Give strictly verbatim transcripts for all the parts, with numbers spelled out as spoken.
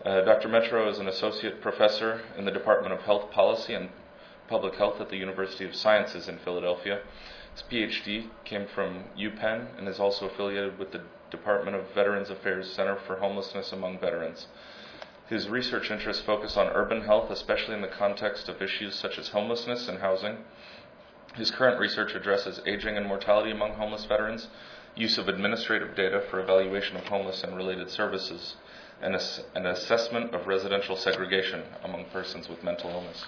Uh, Doctor Metro is an associate professor in the Department of Health Policy and Public Health at the University of Sciences in Philadelphia. His PhD came from UPenn and is also affiliated with the Department of Veterans Affairs Center for Homelessness Among Veterans. His research interests focus on urban health, especially in the context of issues such as homelessness and housing. His current research addresses aging and mortality among homeless veterans, use of administrative data for evaluation of homeless and related services, and ass- an assessment of residential segregation among persons with mental illness.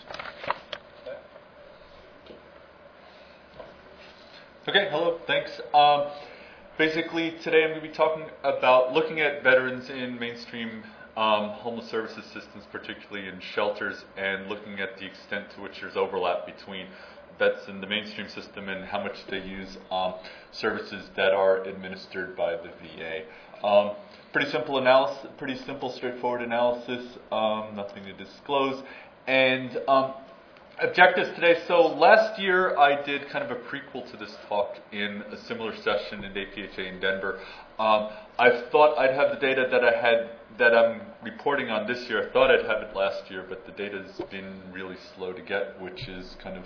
Okay, hello, thanks. Um, basically, today I'm going to be talking about looking at veterans in mainstream um, homeless services systems, particularly in shelters, and looking at the extent to which there's overlap between vets in the mainstream system and how much they use um, services that are administered by the V A. Um, pretty simple analysis, pretty simple, straightforward analysis, um, nothing to disclose. And um, objectives today. So last year I did kind of a prequel to this talk in a similar session in A P H A in Denver. Um, I thought I'd have the data that I had that I'm reporting on this year. I thought I'd have it last year, but the data's been really slow to get, which is kind of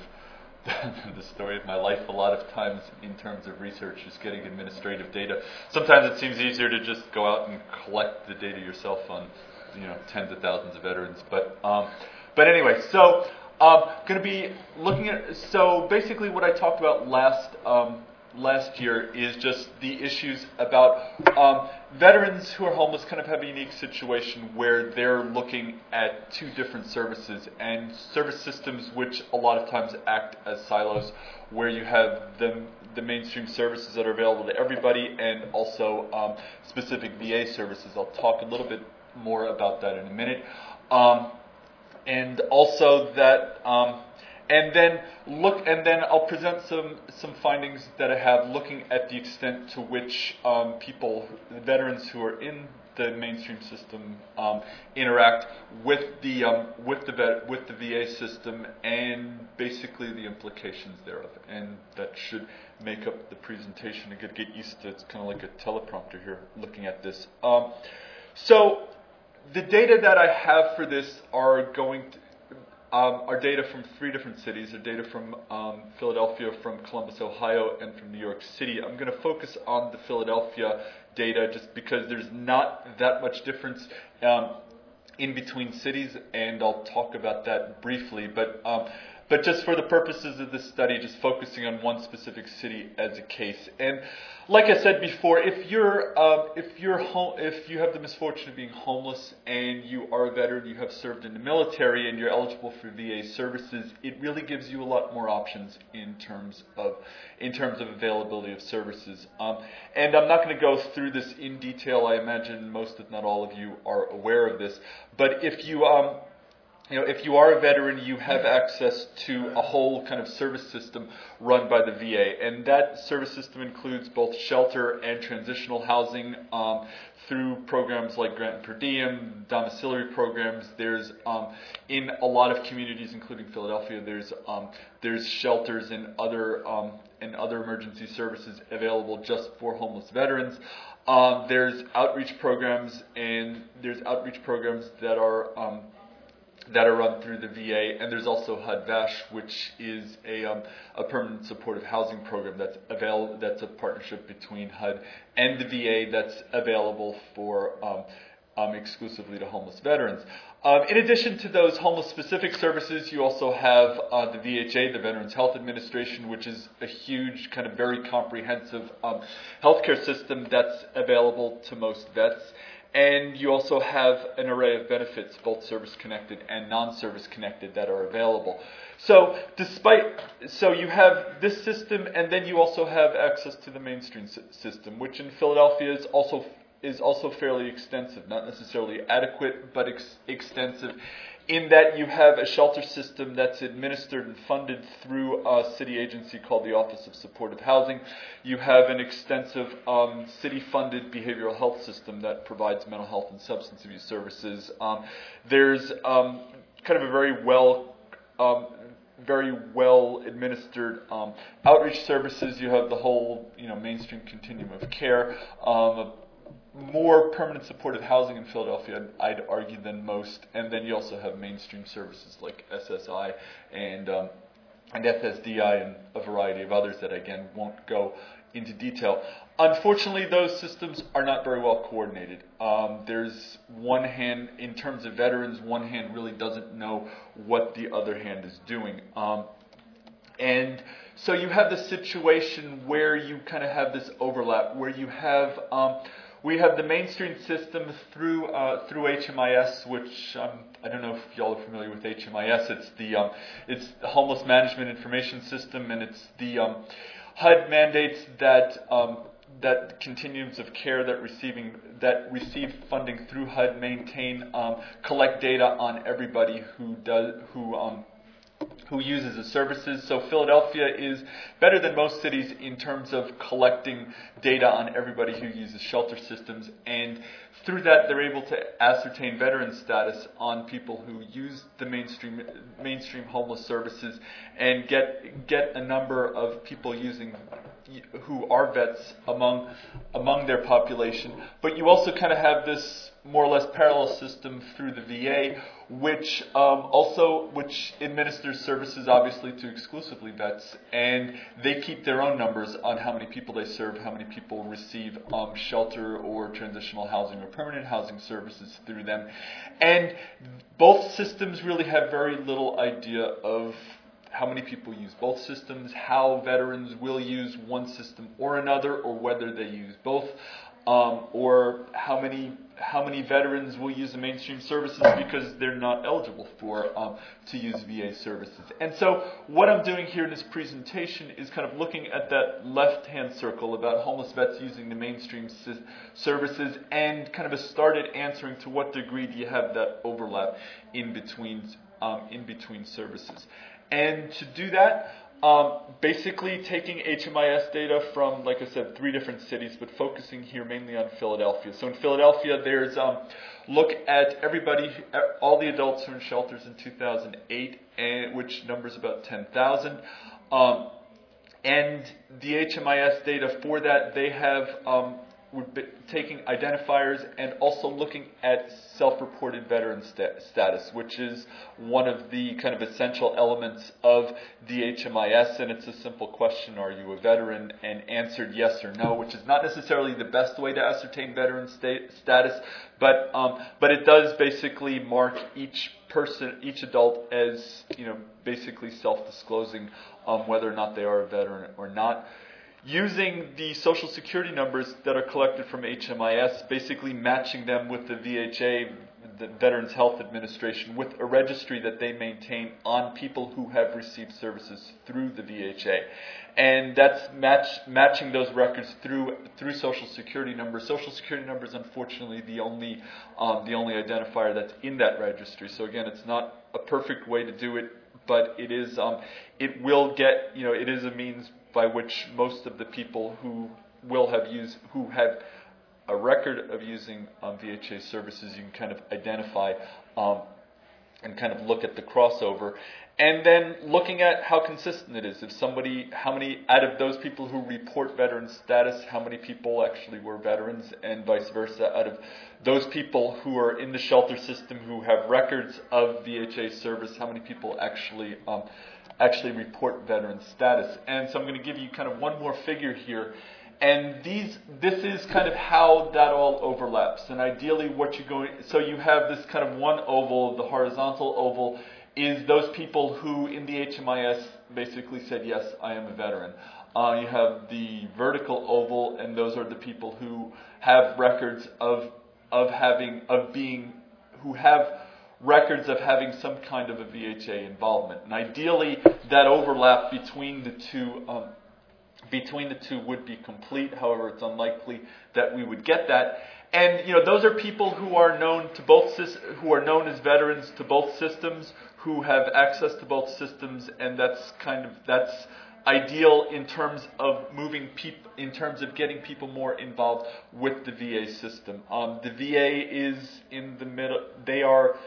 the story of my life a lot of times in terms of research is getting administrative data. Sometimes it seems easier to just go out and collect the data yourself on, you know, tens of thousands of veterans. But um, but anyway, so um, going to be looking at, so basically what I talked about last um, last year is just the issues about um, veterans who are homeless kind of have a unique situation where they're looking at two different services and service systems which a lot of times act as silos, where you have the, the mainstream services that are available to everybody and also um, specific V A services. I'll talk a little bit more about that in a minute. Um, and also that um, And then look, and then I'll present some some findings that I have looking at the extent to which um, people, veterans who are in the mainstream system, um, interact with the um, with the vet, with the V A system, and basically the implications thereof. And that should make up the presentation. I could get used to. It's kind of like a teleprompter here, looking at this. Um, so the data that I have for this are going to. Um, our data from three different cities, our data from um, Philadelphia, from Columbus, Ohio, and from New York City. I'm going to focus on the Philadelphia data just because there's not that much difference um, in between cities, and I'll talk about that briefly. But um, but just for the purposes of this study, just focusing on one specific city as a case. And like I said before, if you're uh, if you're home, if you have the misfortune of being homeless and you are a veteran, you have served in the military, and you're eligible for V A services, it really gives you a lot more options in terms of in terms of availability of services. Um, and I'm not going to go through this in detail. I imagine most, if not all, of you are aware of this. But if you um, You know, if you are a veteran, you have access to a whole kind of service system run by the V A, and that service system includes both shelter and transitional housing um, through programs like Grant and Per Diem, domiciliary programs. There's um, in a lot of communities, including Philadelphia, there's um, there's shelters and other um, and other emergency services available just for homeless veterans. Um, there's outreach programs, and there's outreach programs that are um, that are run through the V A, and there's also H U D VASH, which is a um, a permanent supportive housing program that's available. That's a partnership between H U D and the V A that's available for um, um, exclusively to homeless veterans. Um, in addition to those homeless-specific services, you also have uh, the V H A, the Veterans Health Administration, which is a huge, kind of very comprehensive um, healthcare system that's available to most vets. And you also have an array of benefits, both service-connected and non-service-connected, that are available. So, despite so you have this system, and then you also have access to the mainstream system, which in Philadelphia is also is also fairly extensive, not necessarily adequate, but ex- extensive. In that you have a shelter system that's administered and funded through a city agency called the Office of Supportive Housing. You have an extensive um, city-funded behavioral health system that provides mental health and substance abuse services. Um, there's um, kind of a very well, um, very well administered um, outreach services. You have the whole, you know, mainstream continuum of care. Um, more permanent supportive housing in Philadelphia, I'd argue, than most. And then you also have mainstream services like S S I and um, and F S D I and a variety of others that, again, won't go into detail. Unfortunately, those systems are not very well coordinated. Um, there's one hand, in terms of veterans, one hand really doesn't know what the other hand is doing. Um, and so you have this situation where you kind of have this overlap, where you have, um, we have the mainstream system through uh, through H M I S, which um, I don't know if y'all are familiar with H M I S. It's the um, it's the Homeless Management Information System, and it's the um, H U D mandates that um, that continuums of care that receiving that receive funding through H U D maintain um, collect data on everybody who does who um, who uses the services. So Philadelphia is better than most cities in terms of collecting data on everybody who uses shelter systems, and through that they're able to ascertain veteran status on people who use the mainstream mainstream homeless services, and get get a number of people using who are vets among among their population. But you also kind of have this more or less parallel system through the V A, which um, also which administers services obviously to exclusively vets, and they keep their own numbers on how many people they serve, how many people receive um, shelter or transitional housing or permanent housing services through them. And both systems really have very little idea of how many people use both systems, how veterans will use one system or another, or whether they use both, um, or how many how many veterans will use the mainstream services because they're not eligible for um, to use V A services. And so what I'm doing here in this presentation is kind of looking at that left-hand circle about homeless vets using the mainstream si- services, and kind of a started answering to what degree do you have that overlap in between um, in between services. And to do that, um, basically taking H M I S data from, like I said, three different cities, but focusing here mainly on Philadelphia. So in Philadelphia, there's um, look at everybody, all the adults who are in shelters in two thousand eight, and, which numbers about ten thousand. Um, and the H M I S data for that, they have um, we're taking identifiers and also looking at self-reported veteran sta- status, which is one of the kind of essential elements of the H M I S, and it's a simple question: are you a veteran? And answered yes or no, which is not necessarily the best way to ascertain veteran sta- status, but um, but it does basically mark each person, each adult, as, you know, basically self-disclosing um, whether or not they are a veteran or not. Using the Social Security numbers that are collected from H M I S, basically matching them with the V H A, the Veterans Health Administration, with a registry that they maintain on people who have received services through the V H A. And that's match, matching those records through through Social Security numbers. Social Security number is unfortunately the only um, the only identifier that's in that registry. So again, it's not a perfect way to do it, but it is um, it will get, you know, it is a means by which most of the people who will have used, who have a record of using um, V H A services, you can kind of identify um, and kind of look at the crossover. And then looking at how consistent it is. If somebody, how many out of those people who report veteran status, how many people actually were veterans, and vice versa. Out of those people who are in the shelter system who have records of V H A service, how many people actually um, actually report veteran status. And so I'm going to give you kind of one more figure here. And these, this is kind of how that all overlaps. And ideally what you're going, so you have this kind of one oval, the horizontal oval is those people who in the H M I S basically said, yes, I am a veteran. Uh, you have the vertical oval, and those are the people who have records of of having, of being, who have records of having some kind of a V H A involvement. And ideally, that overlap between the two um, between the two would be complete. However, it's unlikely that we would get that. And you know, those are people who are known to both who are known as veterans to both systems, who have access to both systems, and that's kind of that's ideal in terms of moving people, in terms of getting people more involved with the V A system. Um, the V A is in the middle. They are.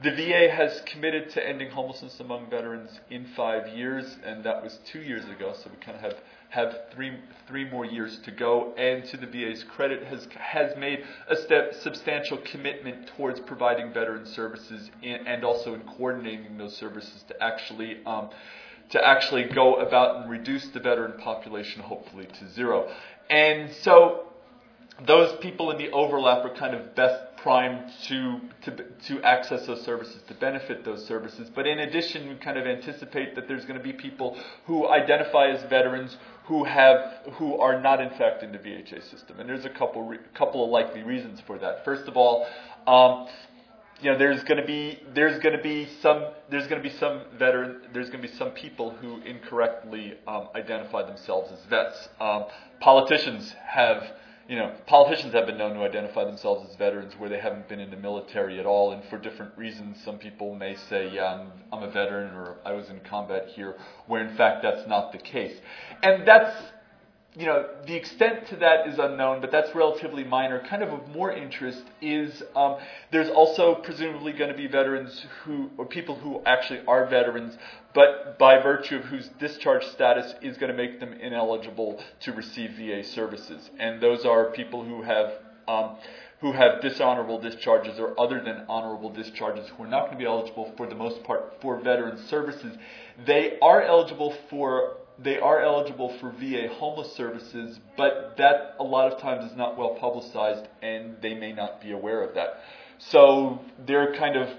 The V A has committed to ending homelessness among veterans in five years, and that was two years ago. So we kind of have have three three more years to go. And to the V A's credit, has has made a step, substantial commitment towards providing veteran services in, and also in coordinating those services to actually um, to actually go about and reduce the veteran population, hopefully to zero. And so those people in the overlap are kind of best primed to, to to access those services, to benefit those services. But in addition, we kind of anticipate that there's going to be people who identify as veterans who have who are not in fact in the V H A system, and there's a couple re, couple of likely reasons for that. First of all, um, you know, there's going to be there's going to be some there's going to be some veteran there's going to be some people who incorrectly um, identify themselves as vets. Um, politicians have. You know, politicians have been known to identify themselves as veterans where they haven't been in the military at all, and for different reasons. Some people may say, yeah, I'm, I'm a veteran, or I was in combat here, where in fact that's not the case. And that's, you know, the extent to that is unknown, but that's relatively minor. Kind of of more interest is um, there's also presumably going to be veterans who, or people who actually are veterans, but by virtue of whose discharge status is going to make them ineligible to receive V A services. And those are people who have um, who have dishonorable discharges or other than honorable discharges who are not going to be eligible for the most part for veteran services. They are eligible for They are eligible for V A homeless services, but that a lot of times is not well publicized, and they may not be aware of that. So they're kind of,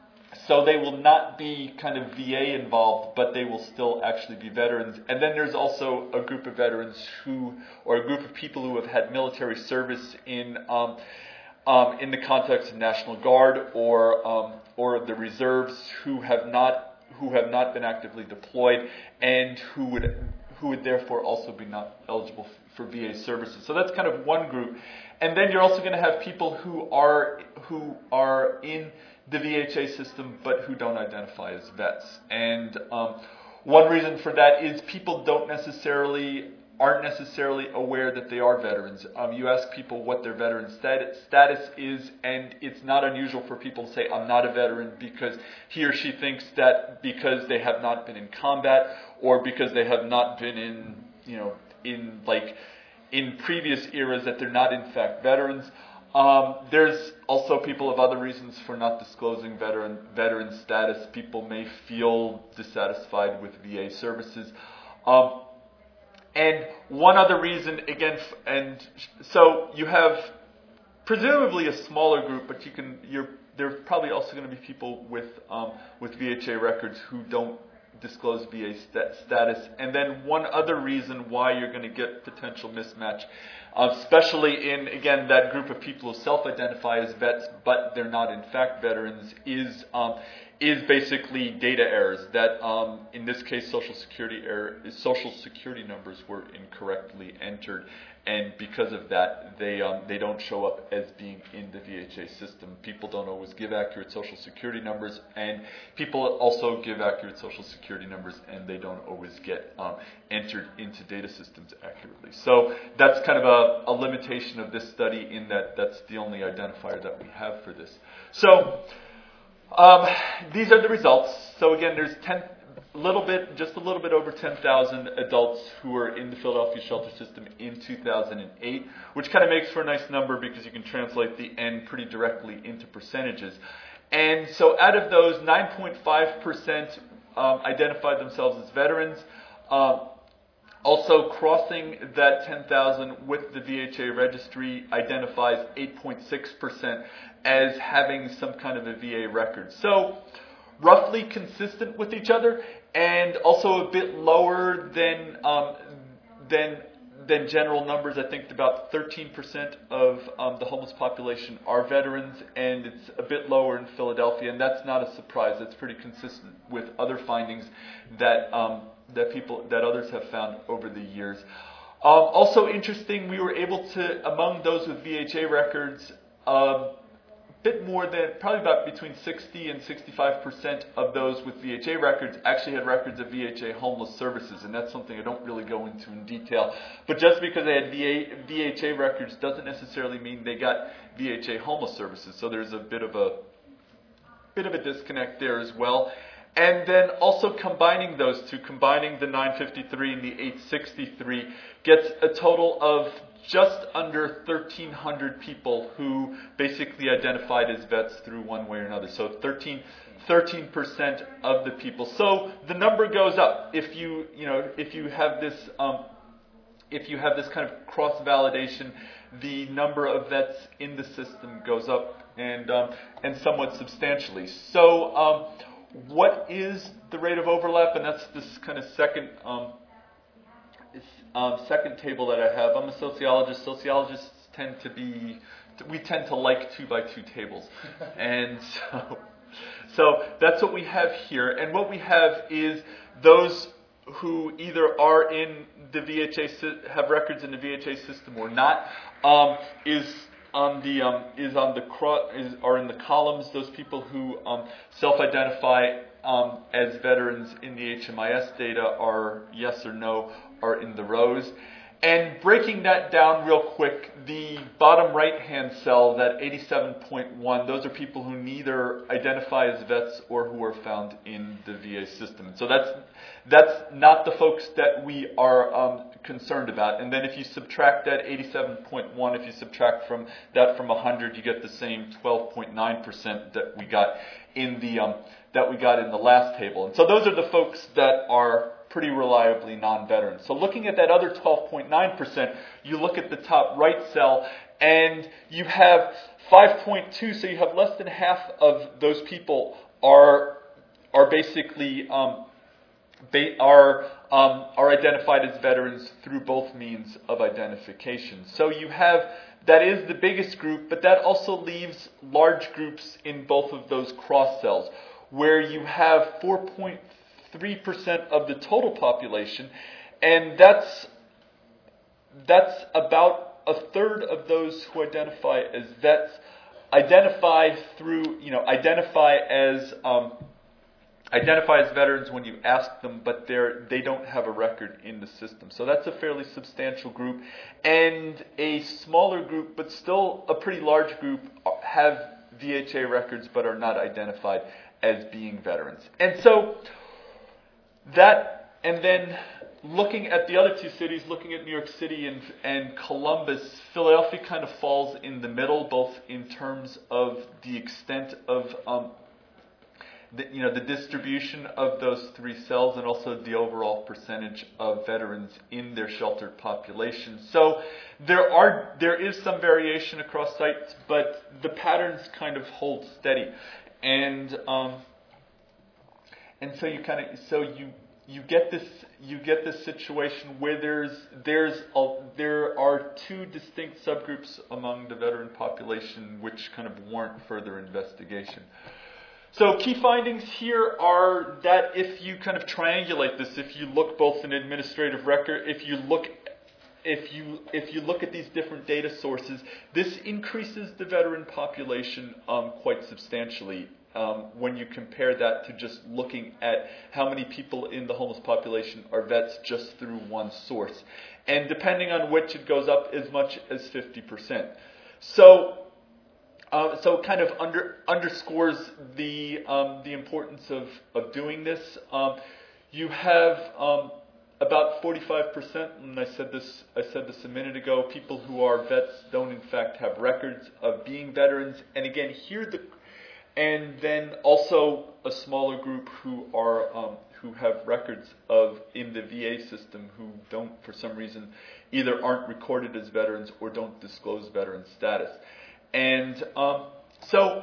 so they will not be kind of V A involved, but they will still actually be veterans. And then there's also a group of veterans who, or a group of people who have had military service in um, um, in the context of National Guard or um, or the reserves who have not. who have not been actively deployed and who would who would therefore also be not eligible for V A services. So that's kind of one group. And then you're also going to have people who are who are in the V H A system but who don't identify as vets. And um, one reason for that is people don't necessarily aren't necessarily aware that they are veterans. Um, you ask people what their veteran status, status is, and it's not unusual for people to say, I'm not a veteran, because he or she thinks that because they have not been in combat or because they have not been in, you know, in like in previous eras that they're not in fact veterans. Um, there's also people have other reasons for not disclosing veteran veteran status. People may feel dissatisfied with V A services. Um, And one other reason, again, and so you have presumably a smaller group, but you can, you're, there's probably also going to be people with um, with V H A records who don't disclose V A stat- status. And then one other reason why you're going to get potential mismatch, uh, especially in, again, that group of people who self-identify as vets, but they're not in fact veterans, is um, is basically data errors. That um, in this case, social security error, social security numbers were incorrectly entered, and because of that, they um, they don't show up as being in the V H A system. People don't always give accurate social security numbers, and people also give accurate social security numbers, and they don't always get um, entered into data systems accurately. So that's kind of a, a limitation of this study, in that that's the only identifier that we have for this. So. Um, these are the results. So again, there's ten, little bit, just a little bit over ten thousand adults who were in the Philadelphia shelter system in two thousand eight, which kind of makes for a nice number because you can translate the N pretty directly into percentages. And so out of those, nine point five percent um, identified themselves as veterans. Um, Also, crossing that ten thousand with the V H A registry identifies eight point six percent as having some kind of a V A record. So, roughly consistent with each other, and also a bit lower than um, than than general numbers. I think about thirteen percent of um, the homeless population are veterans, and it's a bit lower in Philadelphia, and that's not a surprise. That's pretty consistent with other findings that um, that people that others have found over the years. Um, also interesting, we were able to, among those with V H A records, a um, bit more than, probably about between sixty and sixty-five percent of those with V H A records actually had records of V H A homeless services, and that's something I don't really go into in detail. But just because they had V H A records doesn't necessarily mean they got V H A homeless services. So there's a bit of a bit of a disconnect there as well. And then also combining those two, combining the nine fifty-three and the eight sixty-three, gets a total of just under thirteen hundred people who basically identified as vets through one way or another. So thirteen percent of the people. So the number goes up if you you know if you have this um, if you have this kind of cross validation. The number of vets in the system goes up and um, and somewhat substantially. So. Um, What is the rate of overlap? And that's this kind of second um, um, second table that I have. I'm a sociologist. Sociologists tend to be, we tend to like two by two tables. And so, so that's what we have here. And what we have is those who either are in the V H A, have records in the V H A system or not, um, is on the um, is on the cro- is are in the columns. Those people who um, self-identify um, as veterans in the H M I S data are yes or no are in the rows. And breaking that down real quick, the bottom right-hand cell, that eighty-seven point one, those are people who neither identify as vets or who are found in the V A system. So that's that's not the folks that we are um, concerned about. And then if you subtract that eighty-seven point one, if you subtract from that from one hundred, you get the same twelve point nine percent that we got in the um, that we got in the last table. And so those are the folks that are pretty reliably non-veterans. So looking at that other twelve point nine percent, you look at the top right cell, and you have five point two, so you have less than half of those people are are basically um, ba- are um, are identified as veterans through both means of identification. So you have, that is the biggest group, but that also leaves large groups in both of those cross cells, where you have four point three percent of the total population, and that's that's about a third of those who identify as vets identify through you know identify as um, identify as veterans when you ask them, but they're they don't have a record in the system. So that's a fairly substantial group, and a smaller group, but still a pretty large group, have V H A records but are not identified as being veterans. And so that, and then looking at the other two cities, looking at New York City and, and Columbus, Philadelphia kind of falls in the middle, both in terms of the extent of um, the, you know, the distribution of those three cells, and also the overall percentage of veterans in their sheltered population. So there are there is some variation across sites, but the patterns kind of hold steady, and um, And so you kind of so you you get this you get this situation where there's there's a, there are two distinct subgroups among the veteran population which kind of warrant further investigation. So key findings here are that if you kind of triangulate this, if you look both in administrative record, if you look if you if you look at these different data sources, this increases the veteran population um, quite substantially. Um, when you compare that to just looking at how many people in the homeless population are vets just through one source. And depending on which, it goes up as much as fifty percent. So uh, so kind of under, underscores the um, the importance of, of doing this. Um, you have um, about forty-five percent, and I said this I said this a minute ago, people who are vets don't in fact have records of being veterans. And again, here the And then also a smaller group who are um, who have records of in the V A system who don't, for some reason, either aren't recorded as veterans or don't disclose veteran status. And um, so,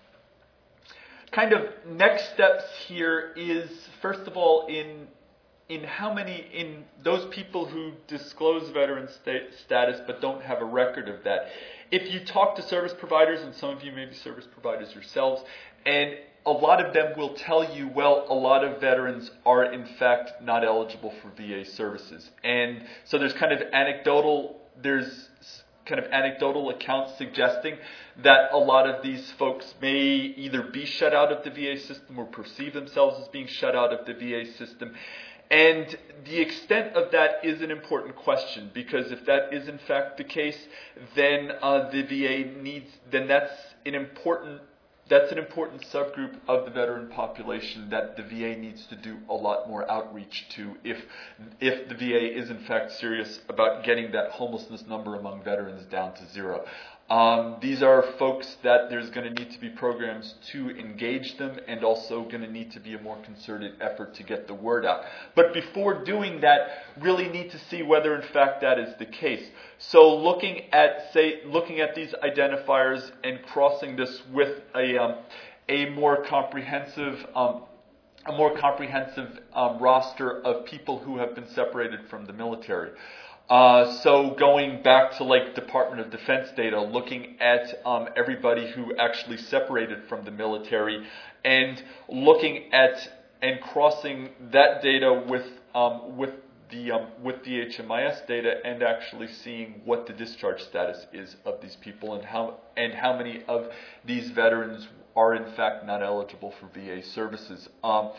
kind of next steps here is, first of all, in in how many in those people who disclose veteran sta- status but don't have a record of that. If you talk to service providers, and some of you may be service providers yourselves, and a lot of them will tell you, well, a lot of veterans are in fact not eligible for V A services. And so there's kind of anecdotal, there's kind of anecdotal accounts suggesting that a lot of these folks may either be shut out of the V A system or perceive themselves as being shut out of the V A system. And the extent of that is an important question, because if that is in fact the case, then uh, the V A needs, then that's an important that's an important subgroup of the veteran population that the V A needs to do a lot more outreach to if if the V A is in fact serious about getting that homelessness number among veterans down to zero. Um, these are folks that there's going to need to be programs to engage them, and also going to need to be a more concerted effort to get the word out. But before doing that, really need to see whether in fact that is the case. So looking at, say, looking at these identifiers and crossing this with a um, a more comprehensive um, a more comprehensive um, roster of people who have been separated from the military. Uh, so going back to like Department of Defense data, looking at um, everybody who actually separated from the military, and looking at and crossing that data with um, with the um, with the H M I S data, and actually seeing what the discharge status is of these people, and how and how many of these veterans are in fact not eligible for V A services. Um,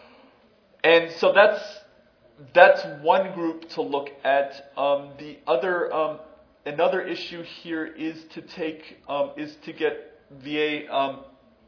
and so that's. That's one group to look at. Um, the other, um, another issue here is to take, um, is to get V A. Um,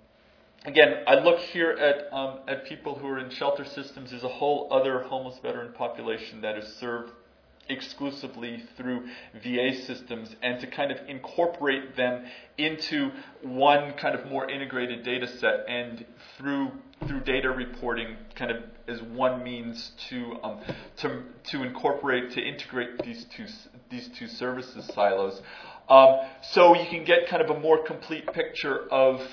again, I look here at um, at people who are in shelter systems. There's a whole other homeless veteran population that is served exclusively through V A systems, and to kind of incorporate them into one kind of more integrated data set, and through through data reporting kind of as one means to um, to to incorporate, to integrate these two these two services silos, um, so you can get kind of a more complete picture of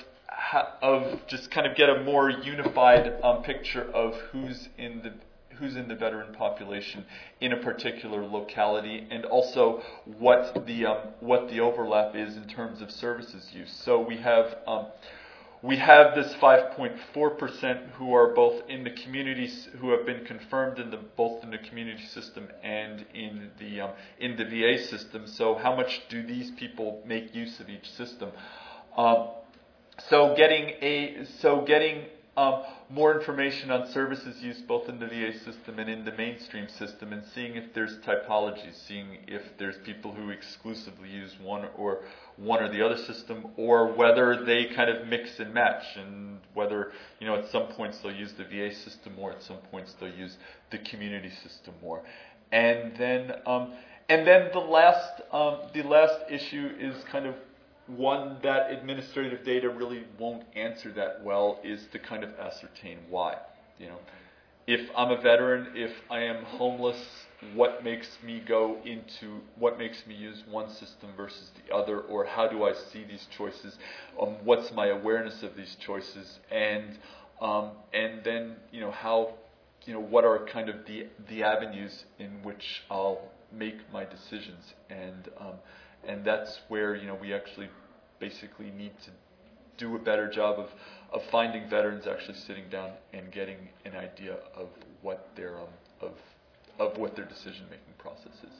of just kind of get a more unified um, picture of who's in the who's in the veteran population in a particular locality, and also what the um, what the overlap is in terms of services use. So we have um, we have this five point four percent who are both in the communities, who have been confirmed in the both in the community system and in the um, in the V A system. So how much do these people make use of each system? Um, so getting a so getting Um, more information on services used both in the V A system and in the mainstream system, and seeing if there's typologies, seeing if there's people who exclusively use one or one or the other system, or whether they kind of mix and match, and whether, you know, at some points they'll use the V A system more, at some points they'll use the community system more. And then um, and then the last um, the last issue is kind of one that administrative data really won't answer that well, is to kind of ascertain why. You know, if I'm a veteran, if I am homeless, what makes me go into, what makes me use one system versus the other, or how do I see these choices? Um, what's my awareness of these choices? And um, and then, you know, how, you know, what are kind of the the avenues in which I'll make my decisions? And um, And that's where, you know, we actually basically need to do a better job of, of finding veterans actually sitting down and getting an idea of what their um, of of what their decision-making process is.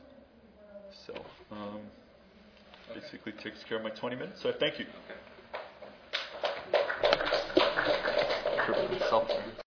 So um, basically takes care of my twenty minutes. So I thank you. Okay.